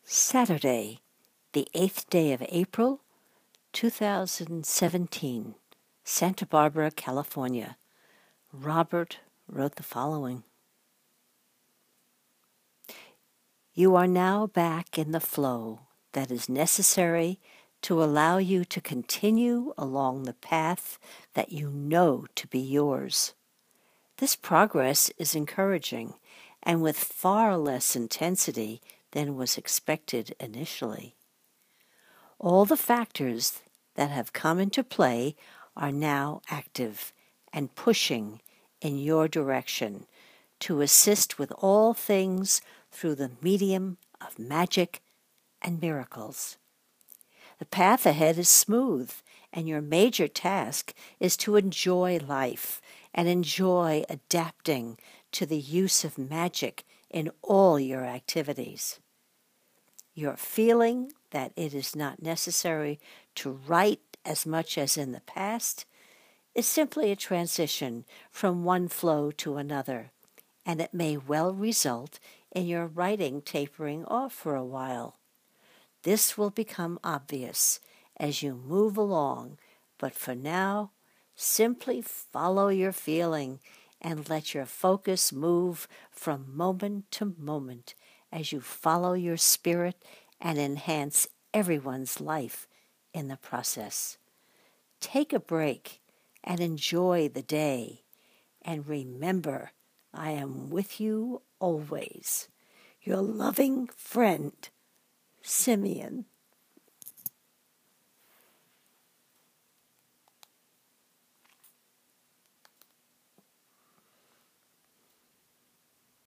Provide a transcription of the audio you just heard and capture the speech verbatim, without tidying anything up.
Saturday, the eighth day of April, two thousand seventeen, Santa Barbara, California. Robert wrote the following. You are now back in the flow that is necessary to allow you to continue along the path that you know to be yours. This progress is encouraging and with far less intensity than was expected initially. All the factors that have come into play are now active and pushing in your direction to assist with all things through the medium of magic and miracles. The path ahead is smooth, and your major task is to enjoy life and enjoy adapting to the use of magic in all your activities. Your feeling that it is not necessary to write as much as in the past is simply a transition from one flow to another, and it may well result in your writing tapering off for a while. This will become obvious as you move along, but for now, simply follow your feeling and let your focus move from moment to moment as you follow your spirit and enhance everyone's life in the process. Take a break and enjoy the day. And remember, I am with you always. Your loving friend, Simeon.